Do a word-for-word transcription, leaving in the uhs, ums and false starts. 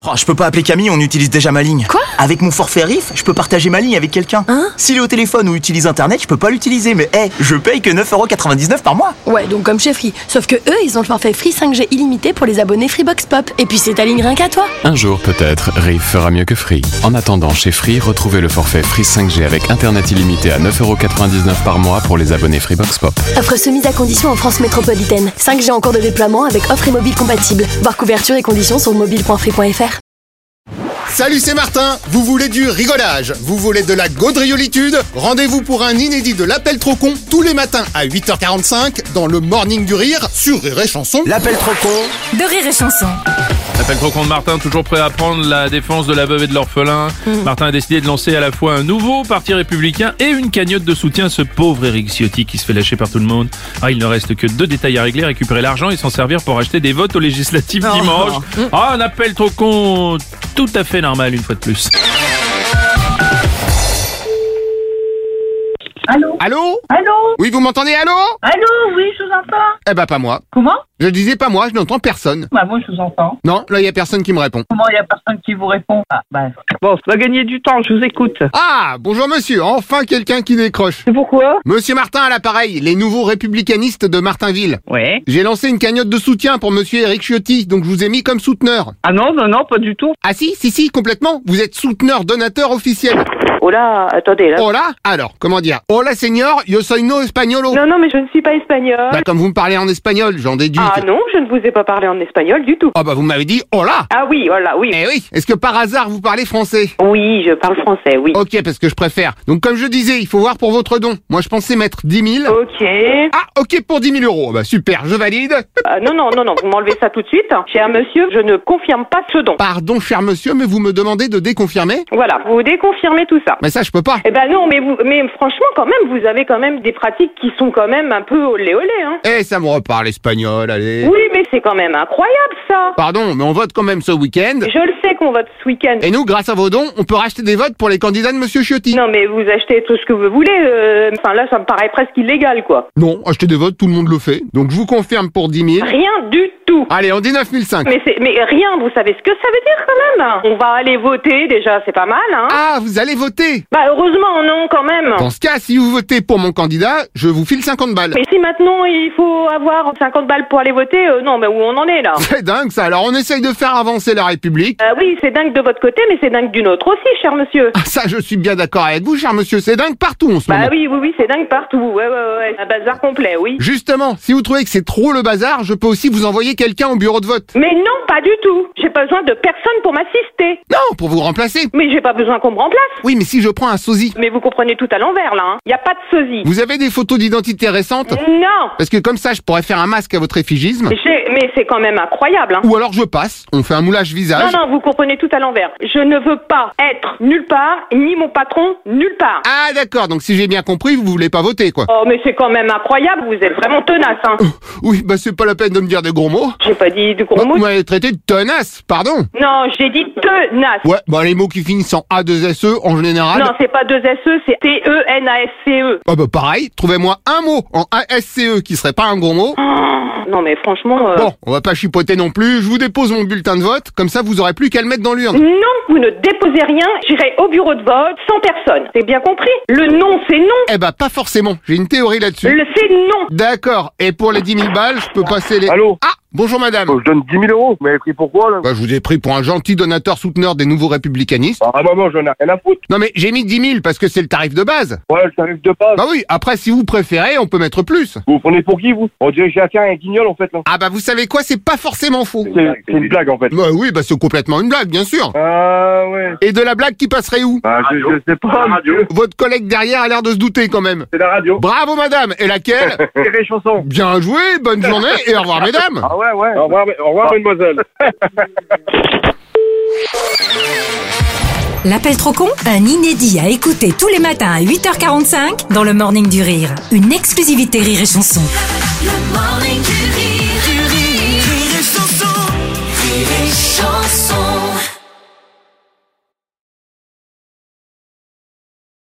Oh, je peux pas appeler Camille, on utilise déjà ma ligne. Quoi? Avec mon forfait Riff, je peux partager ma ligne avec quelqu'un. Hein? S'il est au téléphone ou utilise internet, je peux pas l'utiliser. Mais hé, hey, je paye que neuf euros quatre-vingt-dix-neuf par mois. Ouais, donc comme chez Free. Sauf que eux, ils ont le forfait Free cinq G illimité pour les abonnés Freebox Pop. Et puis c'est ta ligne rien qu'à toi. Un jour peut-être, Riff fera mieux que Free. En attendant, chez Free, retrouvez le forfait Free cinq G avec internet illimité à neuf euros quatre-vingt-dix-neuf par mois pour les abonnés Freebox Pop. Offre soumise à condition en France métropolitaine. cinq G en cours de déploiement avec offre et mobile compatible. Voir couverture et conditions sur mobile point free point f r. Salut, c'est Martin. Vous voulez du rigolage? Vous voulez de la gaudriolitude? Rendez-vous pour un inédit de l'Appel trop con tous les matins à huit heures quarante-cinq dans le Morning du Rire sur Rire et Chanson. L'appel trop con de Rire et Chanson. L'appel trop con de Martin, toujours prêt à prendre la défense de la veuve et de l'orphelin. Mmh. Martin a décidé de lancer à la fois un nouveau parti républicain et une cagnotte de soutien à ce pauvre Éric Ciotti qui se fait lâcher par tout le monde. Ah, il ne reste que deux détails à régler, récupérer l'argent et s'en servir pour acheter des votes aux législatives oh. dimanche. Mmh. Ah, un appel trop con tout à fait normal une fois de plus. Allô? Allô? Allô? Oui, vous m'entendez? Allô? Allô? Oui, je vous entends. Eh ben, pas moi. Comment? Je disais pas moi, je n'entends personne. Bah, moi, je vous entends. Non, là, il y a personne qui me répond. Comment il y a personne qui vous répond? Ah, bah. Bon, ça va gagner du temps, je vous écoute. Ah, bonjour monsieur, enfin quelqu'un qui décroche. C'est pourquoi? Monsieur Martin à l'appareil, les nouveaux républicanistes de Martinville. Ouais. J'ai lancé une cagnotte de soutien pour monsieur Éric Ciotti, donc je vous ai mis comme souteneur. Ah non, non, non, pas du tout. Ah si, si, si, complètement. Vous êtes souteneur donateur officiel. Oh là, attendez, là. Oh là? Alors, comment dire? Hola señor, yo soy no españolo. Non, non, mais je ne suis pas espagnol. Bah, comme vous me parlez en espagnol, j'en déduis. Ah que... non, je ne vous ai pas parlé en espagnol du tout. Ah bah, vous m'avez dit hola. Ah oui, voilà, oui. Eh oui. Est-ce que par hasard vous parlez français? Oui, je parle français, oui. Ok, parce que je préfère. Donc, comme je disais, il faut voir pour votre don. Moi, je pensais mettre dix mille. Ok. Ah, ok pour dix mille euros. Bah, super, je valide. Ah, non, non, non, non, vous m'enlevez ça tout de suite. Cher monsieur, je ne confirme pas ce don. Pardon, cher monsieur, mais vous me demandez de déconfirmer? Voilà, vous déconfirmez tout ça. Mais ça, je peux pas. Eh ben non, mais vous, mais franchement, quand même, vous avez quand même des pratiques qui sont quand même un peu olé olé, hein. Eh, ça me reparle espagnol, allez. Oui, mais c'est quand même incroyable, ça. Pardon, mais on vote quand même ce week-end. Je le sais qu'on vote ce week-end. Et nous, grâce à vos dons, on peut racheter des votes pour les candidats de monsieur Ciotti. Non, mais vous achetez tout ce que vous voulez. Euh... Enfin, là, ça me paraît presque illégal, quoi. Non, acheter des votes, tout le monde le fait. Donc, je vous confirme pour dix mille. Rien du tout. Allez, on dit neuf mille cinq. Mais c'est, mais rien, vous savez ce que ça veut dire, quand même. On va aller voter, déjà, c'est pas mal, hein. Ah, vous allez voter? Bah, heureusement, non, quand même. Dans ce cas, si vous votez pour mon candidat, je vous file cinquante balles. Mais si maintenant, il faut avoir cinquante balles pour aller voter, euh, non, mais où on en est, là? C'est dingue, ça. Alors, on essaye de faire avancer la République. Euh, oui, c'est dingue de votre côté, mais c'est dingue du nôtre aussi, cher monsieur. Ah, ça, je suis bien d'accord avec vous, cher monsieur. C'est dingue partout en ce bah moment. Bah oui, oui, oui, c'est dingue partout. Ouais, ouais, ouais. Un bazar complet, oui. Justement, si vous trouvez que c'est trop le bazar, je peux aussi vous envoyer quelqu'un au bureau de vote. Mais non, pas du tout. J'ai pas besoin de personne pour m'assister. Non, pour vous remplacer. Mais j'ai pas besoin qu'on me remplace. Oui, mais si je prends un sosie. Mais vous comprenez tout à l'envers, là, hein. Y a pas de sosie. Vous avez des photos d'identité récentes? Non. Parce que comme ça, je pourrais faire un masque à votre effigisme. J'ai... Mais c'est quand même incroyable, hein. Ou alors je passe, on fait un moulage visage. Non, non, vous comprenez tout à l'envers. Je ne veux pas être nulle part, ni mon patron nulle part. Ah d'accord, donc si j'ai bien compris, vous voulez pas voter, quoi. Oh, mais c'est quand même incroyable, vous êtes vraiment tenace, hein. Oh, oui, bah c'est pas la peine de me dire des gros mots. J'ai pas dit de gros bah, mots. Vous m'avez traité de tenace, pardon. Non, j'ai dit tenace. Ouais, bah les mots qui finissent en A deux S E en général. Non, c'est pas deux S E, c'est T E N A S C E. Ah bah pareil, trouvez-moi un mot en A S C E qui serait pas un gros mot. Oh, non mais franchement... Euh... Bon, on va pas chipoter non plus, je vous dépose mon bulletin de vote, comme ça vous aurez plus qu'à le mettre dans l'urne. Non, vous ne déposez rien, j'irai au bureau de vote sans personne. C'est bien compris? Le non, c'est non. Eh bah pas forcément, j'ai une théorie là-dessus. Le c'est non. D'accord, et pour les dix mille balles, je peux passer les... Allô? Ah, bonjour madame. Oh, je donne dix mille euros, vous m'avez pris pourquoi, là? Bah je vous ai pris pour un gentil donateur souteneur des nouveaux républicanistes. Ah maman, j'en ai rien à foutre. Non mais j'ai mis dix mille parce que c'est le tarif de base. Ouais, le tarif de base. Bah oui, après si vous préférez, on peut mettre plus. Vous vous prenez pour qui, vous? On dirait que j'ai affaire à un guignol, en fait, là. Ah bah vous savez quoi, c'est pas forcément faux. C'est, c'est une blague, en fait. Bah oui, bah c'est complètement une blague, bien sûr. Ah ouais. Et de la blague qui passerait où? Bah je, je sais pas, radio. Votre collègue derrière a l'air de se douter quand même. C'est la radio. Bravo madame, et laquelle? Rire et Chanson. Bien joué, bonne journée et au revoir mesdames. Ah ouais, ouais. Au revoir, au revoir mademoiselle. L'appel trop con, un inédit à écouter tous les matins à huit heures quarante-cinq dans le Morning du Rire. Une exclusivité Rire et Chanson. Le Morning du Rire, du Rire, Rire et Chanson, Rire et Chanson.